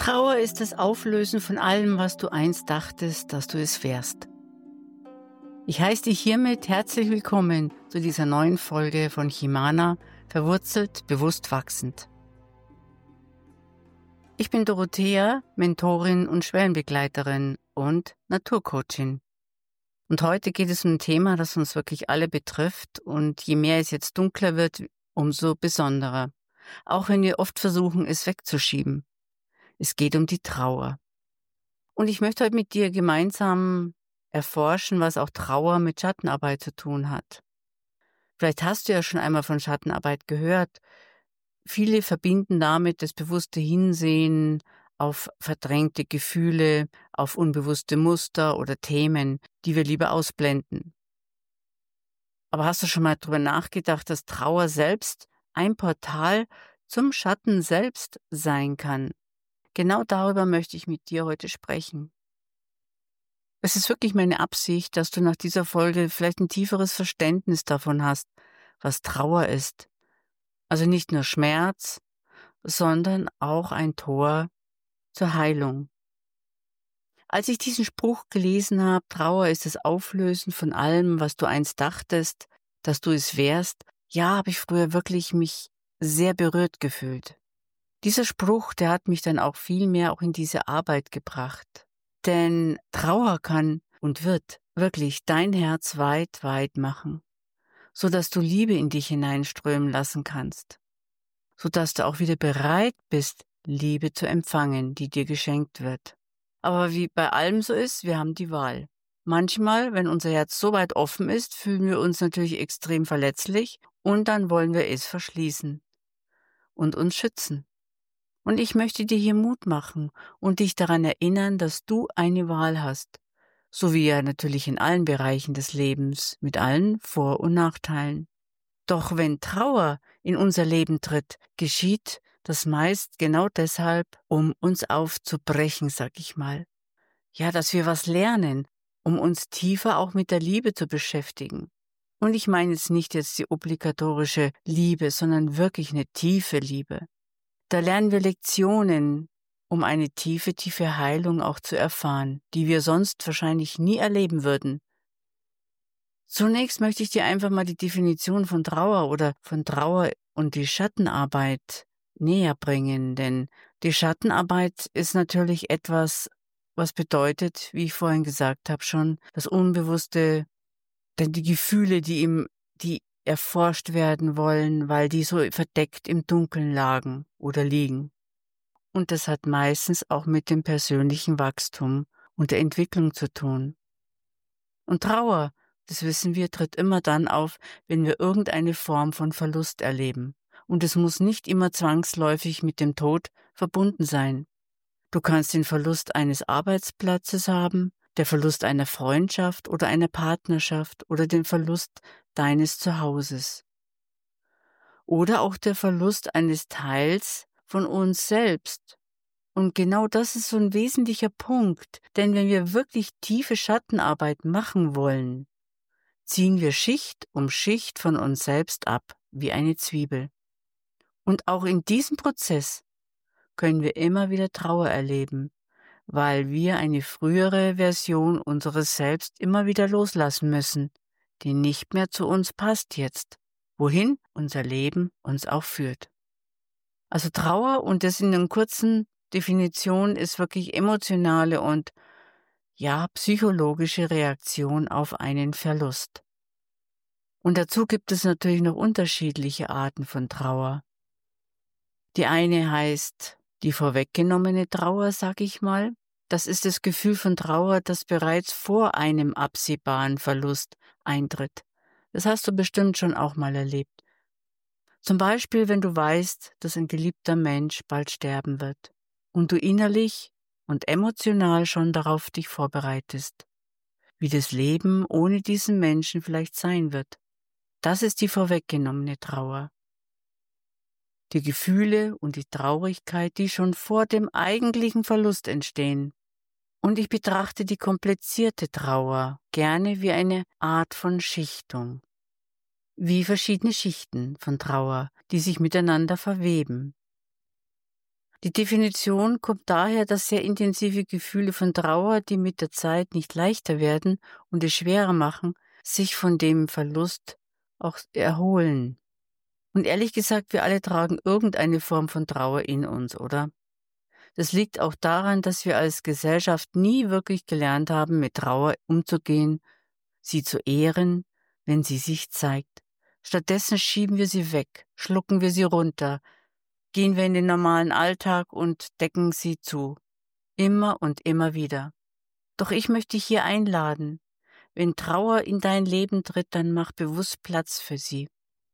Trauer ist das Auflösen von allem, was du einst dachtest, dass du es wärst. Ich heiße dich hiermit herzlich willkommen zu dieser neuen Folge von Chimana, verwurzelt, bewusst wachsend. Ich bin Dorothea, Mentorin und Schwellenbegleiterin und Naturcoachin. Und heute geht es um ein Thema, das uns wirklich alle betrifft, und je mehr es jetzt dunkler wird, umso besonderer. Auch wenn wir oft versuchen, es wegzuschieben. Es geht um die Trauer. Und ich möchte heute mit dir gemeinsam erforschen, was auch Trauer mit Schattenarbeit zu tun hat. Vielleicht hast du ja schon einmal von Schattenarbeit gehört. Viele verbinden damit das bewusste Hinsehen auf verdrängte Gefühle, auf unbewusste Muster oder Themen, die wir lieber ausblenden. Aber hast du schon mal darüber nachgedacht, dass Trauer selbst ein Portal zum Schatten selbst sein kann? Genau darüber möchte ich mit dir heute sprechen. Es ist wirklich meine Absicht, dass du nach dieser Folge vielleicht ein tieferes Verständnis davon hast, was Trauer ist. Also nicht nur Schmerz, sondern auch ein Tor zur Heilung. Als ich diesen Spruch gelesen habe, Trauer ist das Auflösen von allem, was du einst dachtest, dass du es wärst, ja, habe ich früher wirklich mich sehr berührt gefühlt. Dieser Spruch, der hat mich dann auch viel mehr auch in diese Arbeit gebracht. Denn Trauer kann und wird wirklich dein Herz weit, weit machen, sodass du Liebe in dich hineinströmen lassen kannst, sodass du auch wieder bereit bist, Liebe zu empfangen, die dir geschenkt wird. Aber wie bei allem so ist, wir haben die Wahl. Manchmal, wenn unser Herz so weit offen ist, fühlen wir uns natürlich extrem verletzlich und dann wollen wir es verschließen und uns schützen. Und ich möchte dir hier Mut machen und dich daran erinnern, dass du eine Wahl hast. So wie ja natürlich in allen Bereichen des Lebens, mit allen Vor- und Nachteilen. Doch wenn Trauer in unser Leben tritt, geschieht das meist genau deshalb, um uns aufzubrechen, sag ich mal. Ja, dass wir was lernen, um uns tiefer auch mit der Liebe zu beschäftigen. Und ich meine jetzt die obligatorische Liebe, sondern wirklich eine tiefe Liebe. Da lernen wir Lektionen, um eine tiefe, tiefe Heilung auch zu erfahren, die wir sonst wahrscheinlich nie erleben würden. Zunächst möchte ich dir einfach mal die Definition von Trauer oder von Trauer und die Schattenarbeit näher bringen, denn die Schattenarbeit ist natürlich etwas, was bedeutet, wie ich vorhin gesagt habe, schon das Unbewusste, denn die Gefühle, die erforscht werden wollen, weil die so verdeckt im Dunkeln lagen oder liegen. Und das hat meistens auch mit dem persönlichen Wachstum und der Entwicklung zu tun. Und Trauer, das wissen wir, tritt immer dann auf, wenn wir irgendeine Form von Verlust erleben. Und es muss nicht immer zwangsläufig mit dem Tod verbunden sein. Du kannst den Verlust eines Arbeitsplatzes haben, der Verlust einer Freundschaft oder einer Partnerschaft oder den Verlust deines Zuhauses. Oder auch der Verlust eines Teils von uns selbst. Und genau das ist so ein wesentlicher Punkt, denn wenn wir wirklich tiefe Schattenarbeit machen wollen, ziehen wir Schicht um Schicht von uns selbst ab, wie eine Zwiebel. Und auch in diesem Prozess können wir immer wieder Trauer erleben, weil wir eine frühere Version unseres Selbst immer wieder loslassen müssen, die nicht mehr zu uns passt jetzt, wohin unser Leben uns auch führt. Also Trauer, und das in einer kurzen Definition, ist wirklich emotionale und psychologische Reaktion auf einen Verlust. Und dazu gibt es natürlich noch unterschiedliche Arten von Trauer. Die eine heißt die vorweggenommene Trauer, sag ich mal. Das ist das Gefühl von Trauer, das bereits vor einem absehbaren Verlust eintritt. Das hast du bestimmt schon auch mal erlebt. Zum Beispiel, wenn du weißt, dass ein geliebter Mensch bald sterben wird und du innerlich und emotional schon darauf dich vorbereitest, wie das Leben ohne diesen Menschen vielleicht sein wird. Das ist die vorweggenommene Trauer. Die Gefühle und die Traurigkeit, die schon vor dem eigentlichen Verlust entstehen. Und ich betrachte die komplizierte Trauer gerne wie eine Art von Schichtung. Wie verschiedene Schichten von Trauer, die sich miteinander verweben. Die Definition kommt daher, dass sehr intensive Gefühle von Trauer, die mit der Zeit nicht leichter werden und es schwerer machen, sich von dem Verlust auch erholen. Und ehrlich gesagt, wir alle tragen irgendeine Form von Trauer in uns, oder? Das liegt auch daran, dass wir als Gesellschaft nie wirklich gelernt haben, mit Trauer umzugehen, sie zu ehren, wenn sie sich zeigt. Stattdessen schieben wir sie weg, schlucken wir sie runter, gehen wir in den normalen Alltag und decken sie zu. Immer und immer wieder. Doch ich möchte dich hier einladen. Wenn Trauer in dein Leben tritt, dann mach bewusst Platz für sie.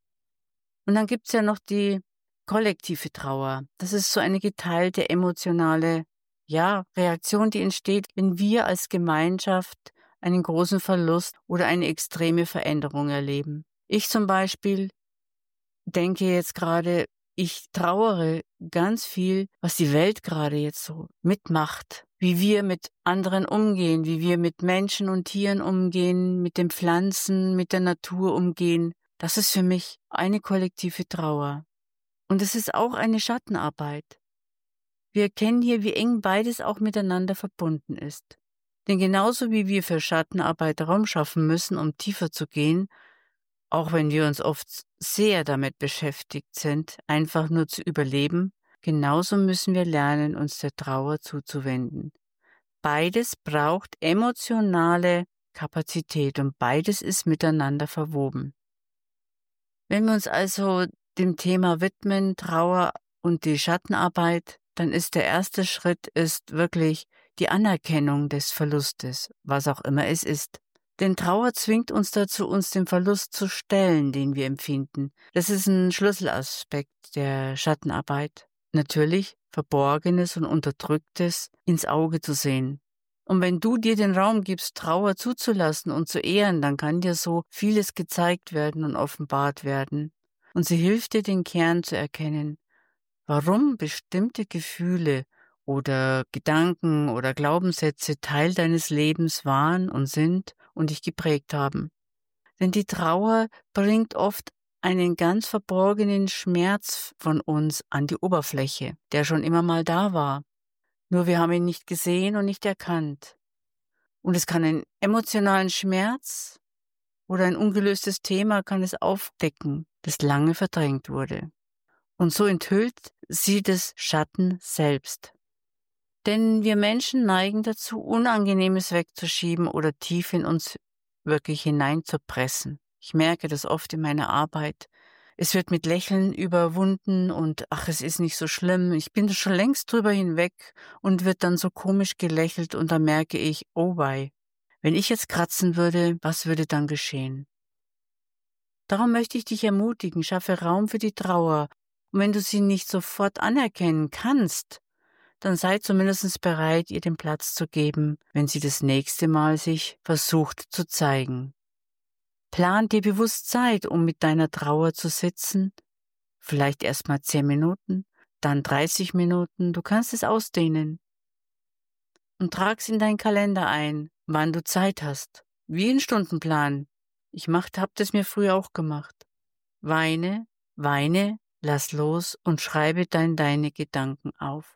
Und dann gibt's ja noch die kollektive Trauer. Das ist so eine geteilte emotionale, Reaktion, die entsteht, wenn wir als Gemeinschaft einen großen Verlust oder eine extreme Veränderung erleben. Ich zum Beispiel denke jetzt gerade, ich trauere ganz viel, was die Welt gerade jetzt so mitmacht, wie wir mit anderen umgehen, wie wir mit Menschen und Tieren umgehen, mit den Pflanzen, mit der Natur umgehen. Das ist für mich eine kollektive Trauer. Und es ist auch eine Schattenarbeit. Wir erkennen hier, wie eng beides auch miteinander verbunden ist. Denn genauso wie wir für Schattenarbeit Raum schaffen müssen, um tiefer zu gehen, auch wenn wir uns oft sehr damit beschäftigt sind, einfach nur zu überleben, genauso müssen wir lernen, uns der Trauer zuzuwenden. Beides braucht emotionale Kapazität und beides ist miteinander verwoben. Wenn wir uns also dem Thema widmen, Trauer und die Schattenarbeit, dann ist der erste Schritt wirklich die Anerkennung des Verlustes, was auch immer es ist. Denn Trauer zwingt uns dazu, uns dem Verlust zu stellen, den wir empfinden. Das ist ein Schlüsselaspekt der Schattenarbeit. Natürlich Verborgenes und Unterdrücktes ins Auge zu sehen. Und wenn du dir den Raum gibst, Trauer zuzulassen und zu ehren, dann kann dir so vieles gezeigt werden und offenbart werden. Und sie hilft dir, den Kern zu erkennen, warum bestimmte Gefühle oder Gedanken oder Glaubenssätze Teil deines Lebens waren und sind und dich geprägt haben. Denn die Trauer bringt oft einen ganz verborgenen Schmerz von uns an die Oberfläche, der schon immer mal da war. Nur wir haben ihn nicht gesehen und nicht erkannt. Und es kann einen emotionalen Schmerz oder ein ungelöstes Thema kann es aufdecken, das lange verdrängt wurde. Und so enthüllt sie des Schatten selbst. Denn wir Menschen neigen dazu, Unangenehmes wegzuschieben oder tief in uns wirklich hineinzupressen. Ich merke das oft in meiner Arbeit. Es wird mit Lächeln überwunden und ach, es ist nicht so schlimm, ich bin schon längst drüber hinweg und wird dann so komisch gelächelt und dann merke ich, oh wei, wenn ich jetzt kratzen würde, was würde dann geschehen? Darum möchte ich dich ermutigen, schaffe Raum für die Trauer und wenn du sie nicht sofort anerkennen kannst, dann sei zumindest bereit, ihr den Platz zu geben, wenn sie das nächste Mal sich versucht zu zeigen. Plan dir bewusst Zeit, um mit deiner Trauer zu sitzen. Vielleicht erst mal 10 Minuten, dann 30 Minuten, du kannst es ausdehnen. Und trag's in deinen Kalender ein, wann du Zeit hast. Wie ein Stundenplan. Hab das mir früher auch gemacht. Weine, lass los und schreibe dann deine Gedanken auf.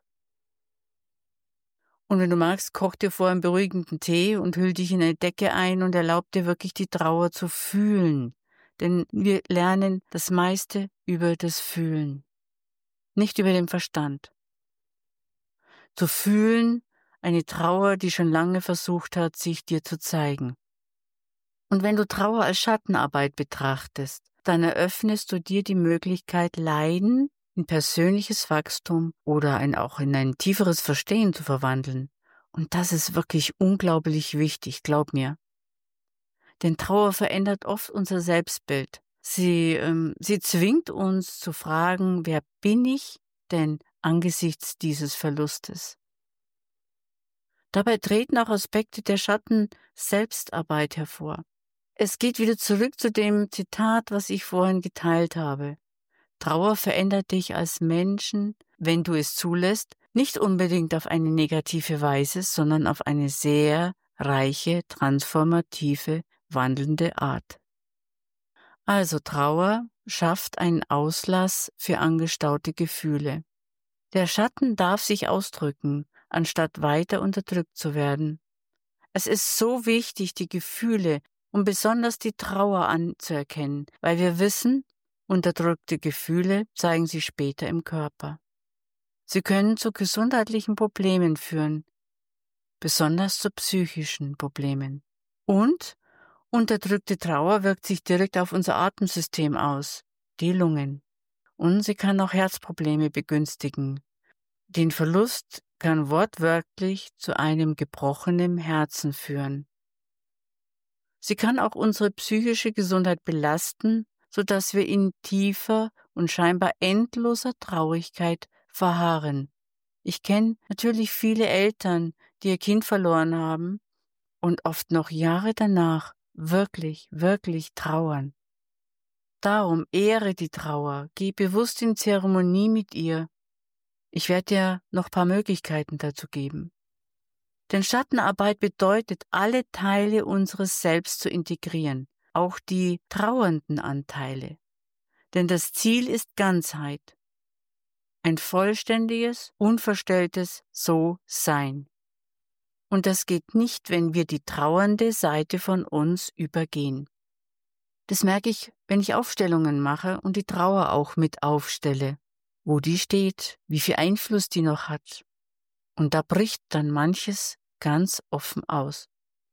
Und wenn du magst, koch dir vor einen beruhigenden Tee und hüll dich in eine Decke ein und erlaub dir wirklich die Trauer zu fühlen. Denn wir lernen das meiste über das Fühlen, nicht über den Verstand. Zu fühlen, eine Trauer, die schon lange versucht hat, sich dir zu zeigen. Und wenn du Trauer als Schattenarbeit betrachtest, dann eröffnest du dir die Möglichkeit, Leiden in persönliches Wachstum oder auch in ein tieferes Verstehen zu verwandeln. Und das ist wirklich unglaublich wichtig, glaub mir. Denn Trauer verändert oft unser Selbstbild. Sie zwingt uns zu fragen, wer bin ich denn angesichts dieses Verlustes? Dabei treten auch Aspekte der Schatten-Selbstarbeit hervor. Es geht wieder zurück zu dem Zitat, was ich vorhin geteilt habe. Trauer verändert dich als Menschen, wenn du es zulässt, nicht unbedingt auf eine negative Weise, sondern auf eine sehr reiche, transformative, wandelnde Art. Also Trauer schafft einen Auslass für angestaute Gefühle. Der Schatten darf sich ausdrücken, anstatt weiter unterdrückt zu werden. Es ist so wichtig, die Gefühle und besonders die Trauer anzuerkennen, weil wir wissen, unterdrückte Gefühle zeigen sich später im Körper. Sie können zu gesundheitlichen Problemen führen, besonders zu psychischen Problemen. Und unterdrückte Trauer wirkt sich direkt auf unser Atemsystem aus, die Lungen. Und sie kann auch Herzprobleme begünstigen. Den Verlust kann wortwörtlich zu einem gebrochenen Herzen führen. Sie kann auch unsere psychische Gesundheit belasten, sodass wir in tiefer und scheinbar endloser Traurigkeit verharren. Ich kenne natürlich viele Eltern, die ihr Kind verloren haben und oft noch Jahre danach wirklich, wirklich trauern. Darum ehre die Trauer, geh bewusst in Zeremonie mit ihr. Ich werde dir noch ein paar Möglichkeiten dazu geben. Denn Schattenarbeit bedeutet, alle Teile unseres Selbst zu integrieren, auch die trauernden Anteile. Denn das Ziel ist Ganzheit. Ein vollständiges, unverstelltes So-Sein. Und das geht nicht, wenn wir die trauernde Seite von uns übergehen. Das merke ich, wenn ich Aufstellungen mache und die Trauer auch mit aufstelle. Wo die steht, wie viel Einfluss die noch hat. Und da bricht dann manches ganz offen aus.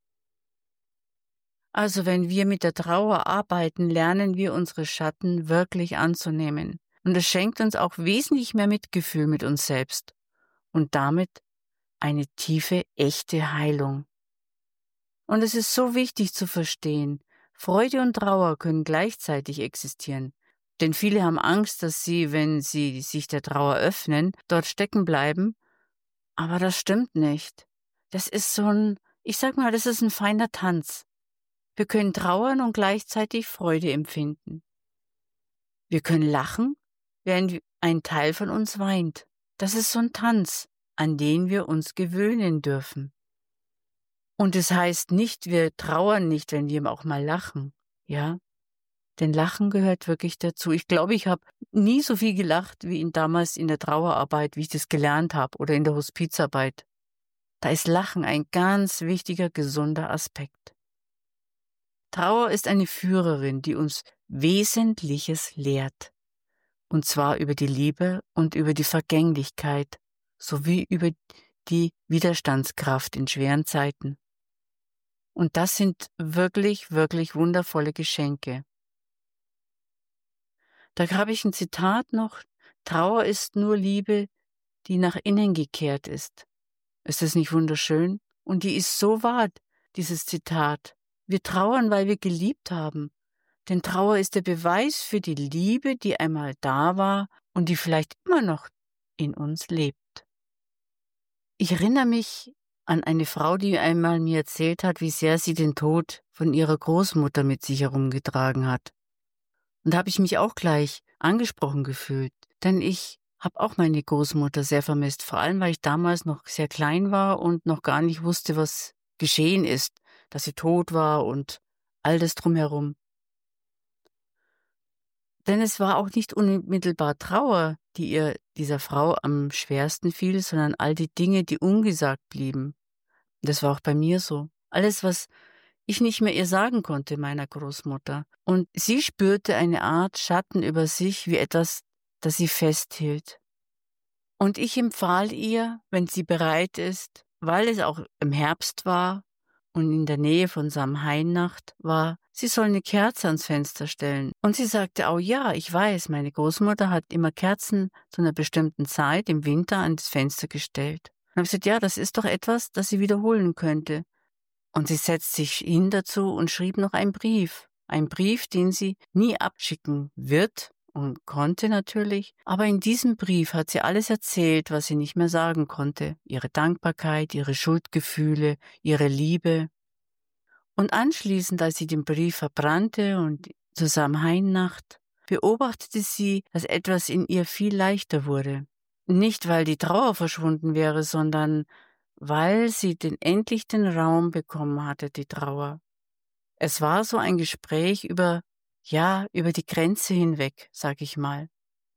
Also wenn wir mit der Trauer arbeiten, lernen wir unsere Schatten wirklich anzunehmen. Und es schenkt uns auch wesentlich mehr Mitgefühl mit uns selbst. Und damit eine tiefe, echte Heilung. Und es ist so wichtig zu verstehen, Freude und Trauer können gleichzeitig existieren. Denn viele haben Angst, dass sie, wenn sie sich der Trauer öffnen, dort stecken bleiben. Aber das stimmt nicht. Das ist das ist ein feiner Tanz. Wir können trauern und gleichzeitig Freude empfinden. Wir können lachen, während ein Teil von uns weint. Das ist so ein Tanz, an den wir uns gewöhnen dürfen. Und es heißt nicht, wir trauern nicht, wenn wir auch mal lachen. Ja, denn Lachen gehört wirklich dazu. Ich glaube, ich habe nie so viel gelacht wie damals in der Trauerarbeit, wie ich das gelernt habe, oder in der Hospizarbeit. Da ist Lachen ein ganz wichtiger, gesunder Aspekt. Trauer ist eine Führerin, die uns Wesentliches lehrt. Und zwar über die Liebe und über die Vergänglichkeit, sowie über die Widerstandskraft in schweren Zeiten. Und das sind wirklich, wirklich wundervolle Geschenke. Da habe ich ein Zitat noch: Trauer ist nur Liebe, die nach innen gekehrt ist. Ist das nicht wunderschön? Und die ist so wahr, dieses Zitat. Wir trauern, weil wir geliebt haben. Denn Trauer ist der Beweis für die Liebe, die einmal da war und die vielleicht immer noch in uns lebt. Ich erinnere mich an eine Frau, die einmal mir erzählt hat, wie sehr sie den Tod von ihrer Großmutter mit sich herumgetragen hat. Und da habe ich mich auch gleich angesprochen gefühlt, denn ich habe auch meine Großmutter sehr vermisst, vor allem weil ich damals noch sehr klein war und noch gar nicht wusste, was geschehen ist, dass sie tot war und all das drumherum. Denn es war auch nicht unmittelbar Trauer, die dieser Frau am schwersten fiel, sondern all die Dinge, die ungesagt blieben. Das war auch bei mir so. Alles, was ich nicht mehr ihr sagen konnte, meiner Großmutter. Und sie spürte eine Art Schatten über sich, wie etwas, das sie festhielt. Und ich empfahl ihr, wenn sie bereit ist, weil es auch im Herbst war und in der Nähe von Samhainnacht war, sie soll eine Kerze ans Fenster stellen. Und sie sagte, oh ja, ich weiß, meine Großmutter hat immer Kerzen zu einer bestimmten Zeit im Winter an das Fenster gestellt. Und habe ich gesagt, ja, das ist doch etwas, das sie wiederholen könnte. Und sie setzt sich hin dazu und schrieb noch einen Brief, den sie nie abschicken wird und konnte natürlich. Aber in diesem Brief hat sie alles erzählt, was sie nicht mehr sagen konnte. Ihre Dankbarkeit, ihre Schuldgefühle, ihre Liebe. Und anschließend, als sie den Brief verbrannte und zur Samhainnacht, beobachtete sie, dass etwas in ihr viel leichter wurde. Nicht, weil die Trauer verschwunden wäre, sondern weil sie endlich den Raum bekommen hatte, die Trauer. Es war so ein Gespräch über die Grenze hinweg, sag ich mal.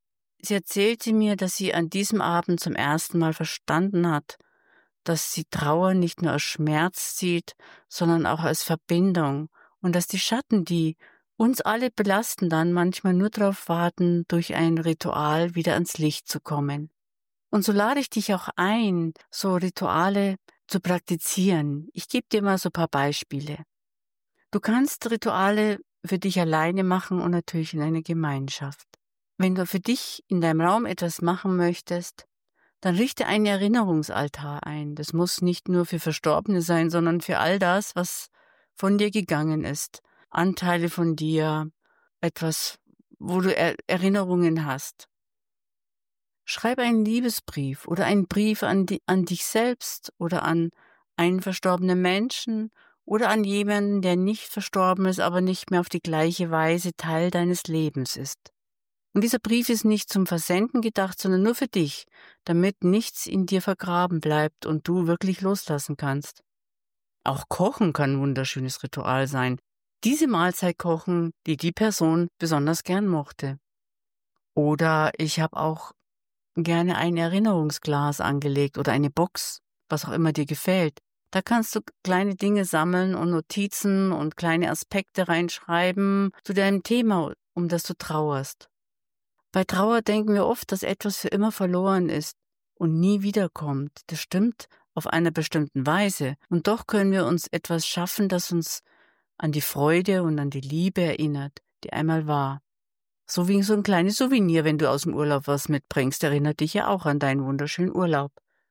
sie erzählte mir, dass sie an diesem Abend zum ersten Mal verstanden hat, dass sie Trauer nicht nur als Schmerz sieht, sondern auch als Verbindung und dass die Schatten, die uns alle belasten, dann manchmal nur darauf warten, durch ein Ritual wieder ans Licht zu kommen. Und so lade ich dich auch ein, so Rituale zu praktizieren. Ich gebe dir mal so ein paar Beispiele. Du kannst Rituale für dich alleine machen und natürlich in einer Gemeinschaft. Wenn du für dich in deinem Raum etwas machen möchtest, dann richte einen Erinnerungsaltar ein. Das muss nicht nur für Verstorbene sein, sondern für all das, was von dir gegangen ist. Anteile von dir, etwas, wo du Erinnerungen hast. Schreib einen Liebesbrief oder einen Brief an dich selbst oder an einen verstorbenen Menschen oder an jemanden, der nicht verstorben ist, aber nicht mehr auf die gleiche Weise Teil deines Lebens ist. Und dieser Brief ist nicht zum Versenden gedacht, sondern nur für dich, damit nichts in dir vergraben bleibt und du wirklich loslassen kannst. Auch Kochen kann ein wunderschönes Ritual sein. Diese Mahlzeit kochen, die die Person besonders gern mochte. Oder ich habe auch gerne ein Erinnerungsglas angelegt oder eine Box, was auch immer dir gefällt. Da kannst du kleine Dinge sammeln und Notizen und kleine Aspekte reinschreiben zu deinem Thema, um das du trauerst. Bei Trauer denken wir oft, dass etwas für immer verloren ist und nie wiederkommt. Das stimmt auf einer bestimmten Weise. Und doch können wir uns etwas schaffen, das uns an die Freude und an die Liebe erinnert, die einmal war. So wie so ein kleines Souvenir, wenn du aus dem Urlaub was mitbringst, erinnert dich ja auch an deinen wunderschönen Urlaub.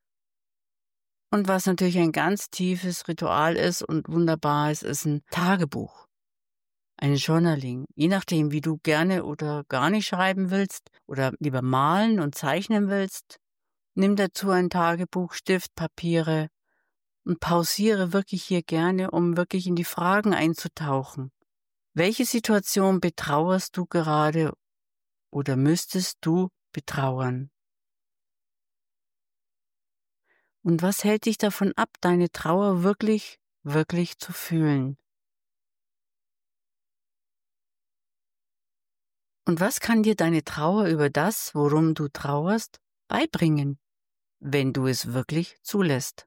Und was natürlich ein ganz tiefes Ritual ist und wunderbar ist ein Tagebuch. Ein Journaling, je nachdem, wie du gerne oder gar nicht schreiben willst oder lieber malen und zeichnen willst, nimm dazu ein Tagebuch, Stift, Papiere und pausiere wirklich hier gerne, um wirklich in die Fragen einzutauchen. Welche Situation betrauerst du gerade oder müsstest du betrauern? Und was hält dich davon ab, deine Trauer wirklich, wirklich zu fühlen? Und was kann dir deine Trauer über das, worum du trauerst, beibringen, wenn du es wirklich zulässt?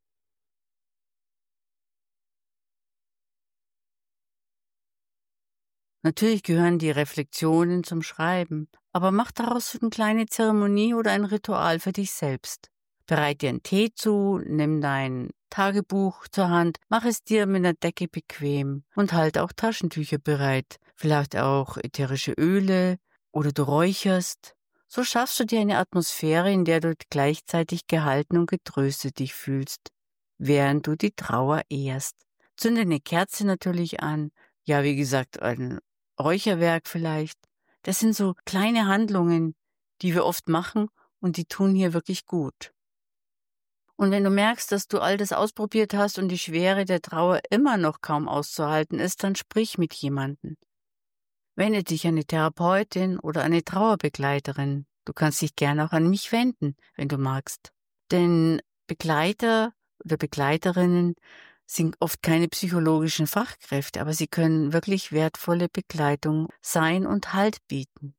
Natürlich gehören die Reflexionen zum Schreiben, aber mach daraus eine kleine Zeremonie oder ein Ritual für dich selbst. Bereit dir einen Tee zu, nimm dein Tagebuch zur Hand, mach es dir mit einer Decke bequem und halt auch Taschentücher bereit, vielleicht auch ätherische Öle oder du räucherst. So schaffst du dir eine Atmosphäre, in der du gleichzeitig gehalten und getröstet dich fühlst, während du die Trauer ehrst. Zünde eine Kerze natürlich an, ja, wie gesagt, ein Räucherwerk vielleicht. Das sind so kleine Handlungen, die wir oft machen und die tun hier wirklich gut. Und wenn du merkst, dass du all das ausprobiert hast und die Schwere der Trauer immer noch kaum auszuhalten ist, dann sprich mit jemandem. Wende dich an eine Therapeutin oder eine Trauerbegleiterin. Du kannst dich gerne auch an mich wenden, wenn du magst. Denn Begleiter oder Begleiterinnen sind oft keine psychologischen Fachkräfte, aber sie können wirklich wertvolle Begleitung sein und Halt bieten.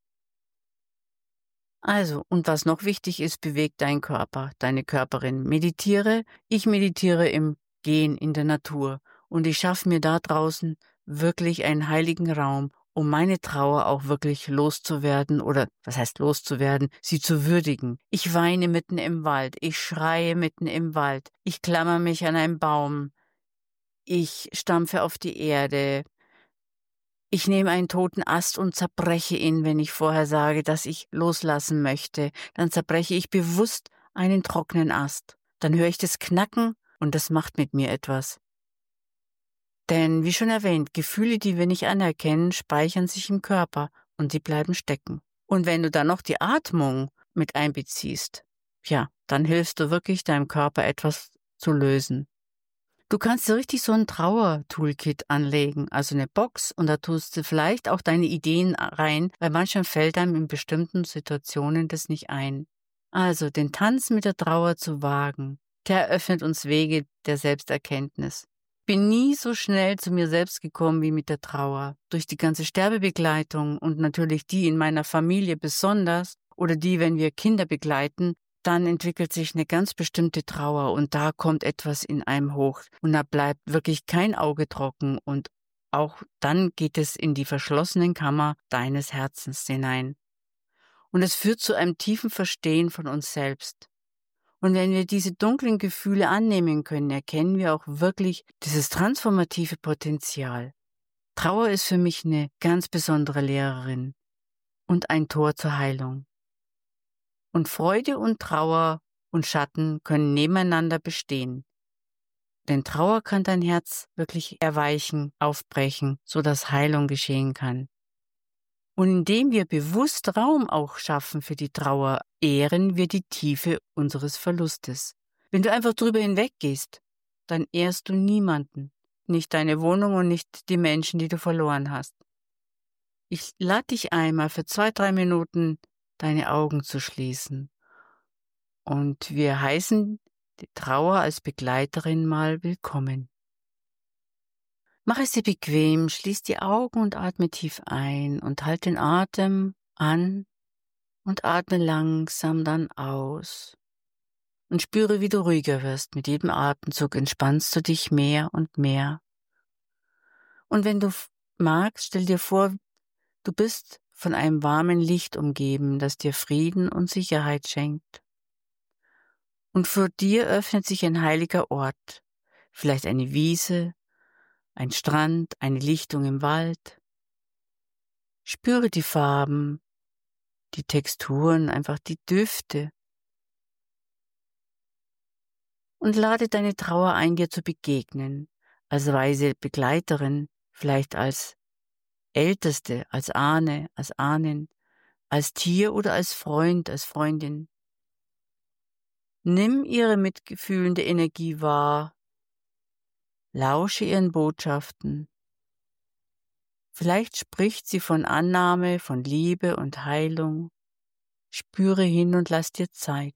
Also, und was noch wichtig ist, beweg deinen Körper, deine Körperin. Meditiere. Ich meditiere im Gehen in der Natur und ich schaffe mir da draußen wirklich einen heiligen Raum, um meine Trauer auch wirklich loszuwerden oder, was heißt loszuwerden, sie zu würdigen. Ich weine mitten im Wald, ich schreie mitten im Wald, ich klammer mich an einen Baum, ich stampfe auf die Erde, ich nehme einen toten Ast und zerbreche ihn, wenn ich vorher sage, dass ich loslassen möchte. Dann zerbreche ich bewusst einen trockenen Ast. Dann höre ich das Knacken und das macht mit mir etwas. Denn, wie schon erwähnt, Gefühle, die wir nicht anerkennen, speichern sich im Körper und sie bleiben stecken. Und wenn du dann noch die Atmung mit einbeziehst, ja, dann hilfst du wirklich deinem Körper etwas zu lösen. Du kannst dir richtig so ein Trauer-Toolkit anlegen, also eine Box, und da tust du vielleicht auch deine Ideen rein, weil manchmal fällt einem in bestimmten Situationen das nicht ein. Also den Tanz mit der Trauer zu wagen, der eröffnet uns Wege der Selbsterkenntnis. Bin nie so schnell zu mir selbst gekommen wie mit der Trauer. Durch die ganze Sterbebegleitung und natürlich die in meiner Familie besonders oder die, wenn wir Kinder begleiten, dann entwickelt sich eine ganz bestimmte Trauer und da kommt etwas in einem hoch und da bleibt wirklich kein Auge trocken und auch dann geht es in die verschlossenen Kammer deines Herzens hinein. Und es führt zu einem tiefen Verstehen von uns selbst. Und wenn wir diese dunklen Gefühle annehmen können, erkennen wir auch wirklich dieses transformative Potenzial. Trauer ist für mich eine ganz besondere Lehrerin und ein Tor zur Heilung. Und Freude und Trauer und Schatten können nebeneinander bestehen. Denn Trauer kann dein Herz wirklich erweichen, aufbrechen, sodass Heilung geschehen kann. Und indem wir bewusst Raum auch schaffen für die Trauer, ehren wir die Tiefe unseres Verlustes. Wenn du einfach drüber hinweggehst, dann ehrst du niemanden, nicht deine Wohnung und nicht die Menschen, die du verloren hast. Ich lade dich einmal für 2-3 Minuten, deine Augen zu schließen. Und wir heißen die Trauer als Begleiterin mal willkommen. Mach es dir bequem, schließ die Augen und atme tief ein und halt den Atem an und atme langsam dann aus. Und spüre, wie du ruhiger wirst. Mit jedem Atemzug entspannst du dich mehr und mehr. Und wenn du magst, stell dir vor, du bist von einem warmen Licht umgeben, das dir Frieden und Sicherheit schenkt. Und vor dir öffnet sich ein heiliger Ort, vielleicht eine Wiese, ein Strand, eine Lichtung im Wald. Spüre die Farben, die Texturen, einfach die Düfte. Und lade deine Trauer ein, dir zu begegnen, als weise Begleiterin, vielleicht als Älteste, als Ahne, als Ahnen, als Tier oder als Freund, als Freundin. Nimm ihre mitfühlende Energie wahr, lausche ihren Botschaften. Vielleicht spricht sie von Annahme, von Liebe und Heilung. Spüre hin und lass dir Zeit.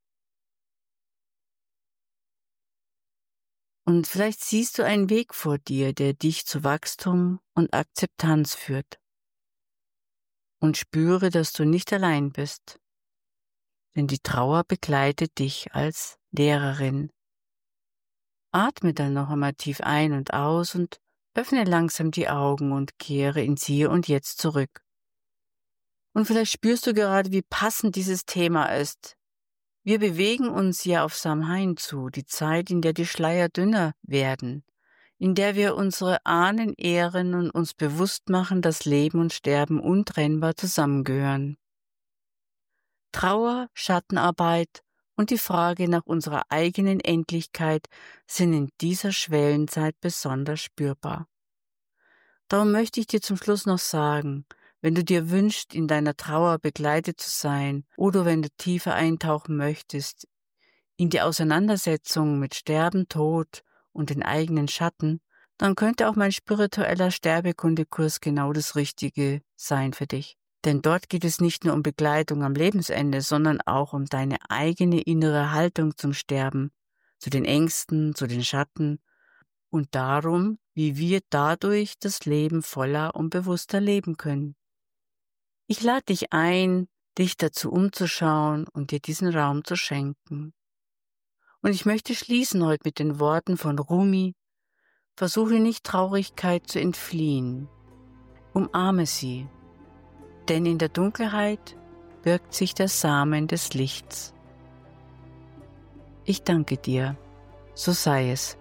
Und vielleicht siehst du einen Weg vor dir, der dich zu Wachstum und Akzeptanz führt. Und spüre, dass du nicht allein bist, denn die Trauer begleitet dich als Lehrerin. Atme dann noch einmal tief ein und aus und öffne langsam die Augen und kehre ins Hier und Jetzt zurück. Und vielleicht spürst du gerade, wie passend dieses Thema ist. Wir bewegen uns ja auf Samhain zu, die Zeit, in der die Schleier dünner werden, in der wir unsere Ahnen ehren und uns bewusst machen, dass Leben und Sterben untrennbar zusammengehören. Trauer, Schattenarbeit und die Frage nach unserer eigenen Endlichkeit sind in dieser Schwellenzeit besonders spürbar. Darum möchte ich dir zum Schluss noch sagen, wenn du dir wünschst, in deiner Trauer begleitet zu sein oder wenn du tiefer eintauchen möchtest in die Auseinandersetzung mit Sterben, Tod und den eigenen Schatten, dann könnte auch mein spiritueller Sterbekundekurs genau das Richtige sein für dich. Denn dort geht es nicht nur um Begleitung am Lebensende, sondern auch um deine eigene innere Haltung zum Sterben, zu den Ängsten, zu den Schatten und darum, wie wir dadurch das Leben voller und bewusster leben können. Ich lade dich ein, dich dazu umzuschauen und dir diesen Raum zu schenken. Und ich möchte schließen heute mit den Worten von Rumi: Versuche nicht Traurigkeit zu entfliehen, umarme sie, denn in der Dunkelheit birgt sich der Samen des Lichts. Ich danke dir, so sei es.